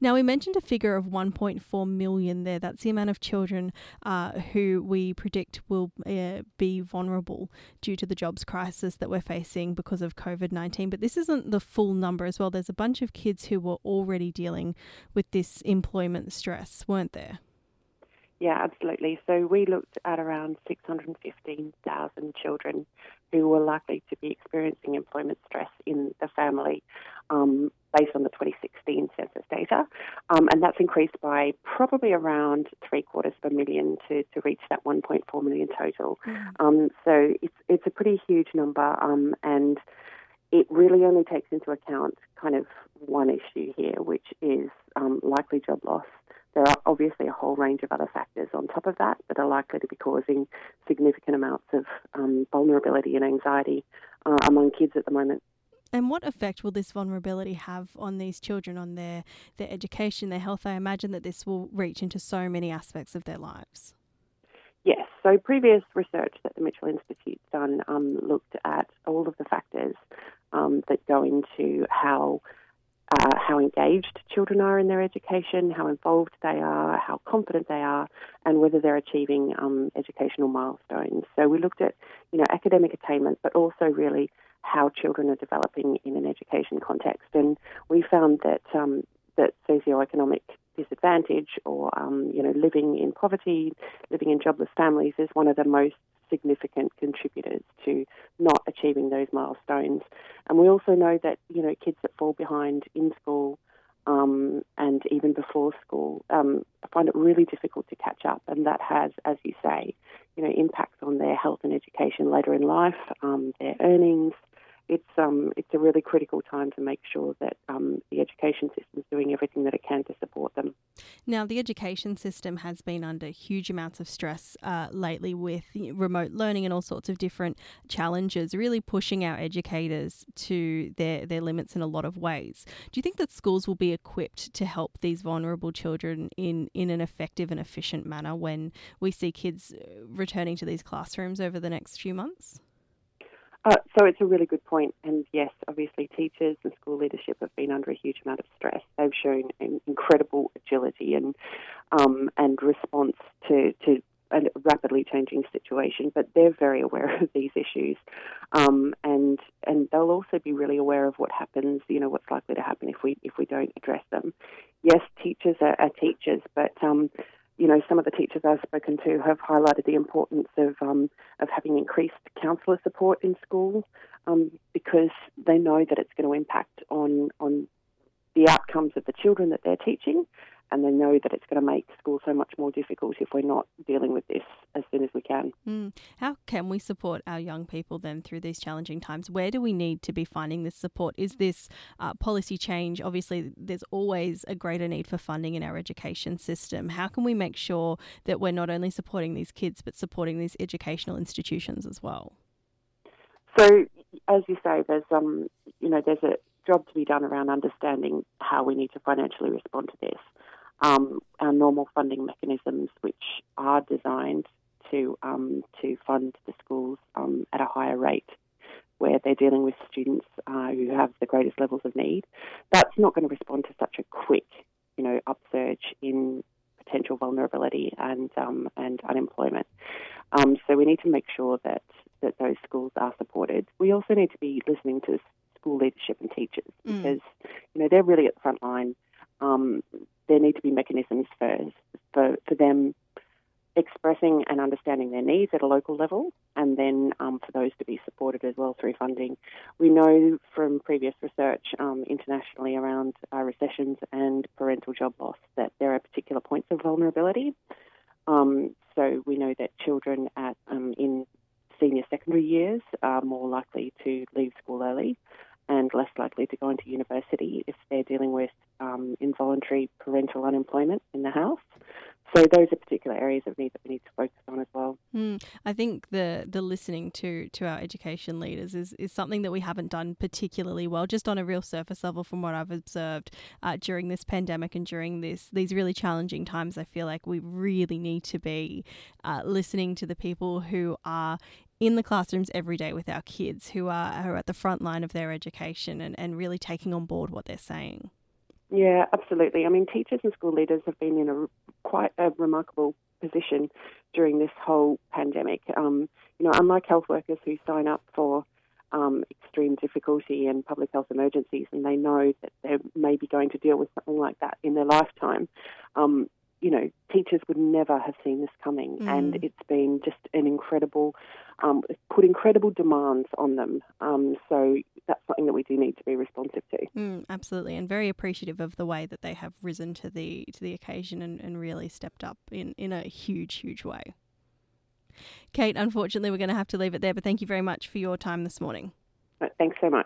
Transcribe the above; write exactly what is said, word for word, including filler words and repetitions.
Now, we mentioned a figure of one point four million there. That's the amount of children uh, who we predict will uh, be vulnerable due to the jobs crisis that we're facing because of covid nineteen. But this isn't the full number as well. There's a bunch of kids who were already dealing with this employment stress, weren't there? Yeah, absolutely. So we looked at around six hundred fifteen thousand children who were likely to be experiencing employment stress in the family um, based on the twenty sixteen census data. Um, and that's increased by probably around three quarters of a million to, to reach that one point four million total. Mm. Um, so it's, it's a pretty huge number um, and it really only takes into account kind of one issue here, which is um, likely job loss. There are obviously a whole range of other factors on top of that that are likely to be causing significant amounts of um, vulnerability and anxiety uh, among kids at the moment. And what effect will this vulnerability have on these children, on their, their education, their health? I imagine that this will reach into so many aspects of their lives. Yes, so previous research that the Mitchell Institute's done um, looked at all of the factors um, that go into how Uh, how engaged children are in their education, how involved they are, how confident they are, and whether they're achieving um, educational milestones. So we looked at, you know, academic attainment, but also really how children are developing in an education context. And we found that um, that socioeconomic disadvantage, or um, you know, living in poverty, living in jobless families, is one of the most significant contributors to not achieving those milestones. And we also know that, you know, kids that fall behind in school um, and even before school um, find it really difficult to catch up. And that has, as you say, you know, impacts on their health and education later in life, um, their earnings. It's um it's a really critical time to make sure that um, the education system is doing everything that it can to support them. Now, the education system has been under huge amounts of stress uh, lately with remote learning and all sorts of different challenges, really pushing our educators to their, their limits in a lot of ways. Do you think that schools will be equipped to help these vulnerable children in, in an effective and efficient manner when we see kids returning to these classrooms over the next few months? Uh, so it's a really good point. And yes, obviously teachers and school leadership have been under a huge amount of stress. They've shown an incredible agility and um, and response to, to a rapidly changing situation, but they're very aware of these issues. Um, and and they'll also be really aware of what happens, you know, what's likely to happen if we if we don't address them. Yes, teachers are, are teachers, but um, you know, some of the teachers I've spoken to have highlighted the importance of um, of having increased counsellor support in school um, because they know that it's going to impact on on the outcomes of the children that they're teaching, and they know that it's going to make school so much more difficult if we're not dealing with this as soon as we can. Mm. How can we support our young people then through these challenging times? Where do we need to be finding this support? Is this uh, policy change? Obviously, there's always a greater need for funding in our education system. How can we make sure that we're not only supporting these kids, but supporting these educational institutions as well? So, as you say, there's um, you know, there's a job to be done around understanding how we need to financially respond to this. Um, our normal funding mechanisms, which are designed to um, to fund the schools um, at a higher rate, where they're dealing with students uh, who have the greatest levels of need, that's not going to respond to such a quick, you know, upsurge in potential vulnerability and um, and unemployment. Um, so we need to make sure that that those schools are supported. We also need to be listening to school leadership and teachers because, mm. you know, they're really at the front line. Um, there need to be mechanisms for, for for them expressing and understanding their needs at a local level, and then um, for those to be supported as well through funding. We know from previous research um, internationally around uh, recessions and parental job loss that there are particular points of vulnerability. Um, so we know that children at um, in senior secondary years are more likely to leave school early and less likely to go into university if they're dealing with um, involuntary parental unemployment in the house. So those are particular areas of need that we need to focus on as well. Mm, I think the the listening to, to our education leaders is, is something that we haven't done particularly well, just on a real surface level from what I've observed uh, during this pandemic and during this these really challenging times. I feel like we really need to be uh, listening to the people who are in the classrooms every day with our kids, who are, who are at the front line of their education and, and really taking on board what they're saying. Yeah, absolutely. I mean, teachers and school leaders have been in a quite a remarkable position during this whole pandemic. Um, you know, unlike health workers who sign up for um, extreme difficulty and public health emergencies, and they know that they may be going to deal with something like that in their lifetime. Um, you know, teachers would never have seen this coming, Mm. and it's been just an incredible, um, put incredible demands on them. Um, so that's something that we do need to be responsive to. Mm, absolutely, and very appreciative of the way that they have risen to the to the occasion and, and really stepped up in, in a huge, huge way. Kate, unfortunately, we're going to have to leave it there, but thank you very much for your time this morning. Thanks so much.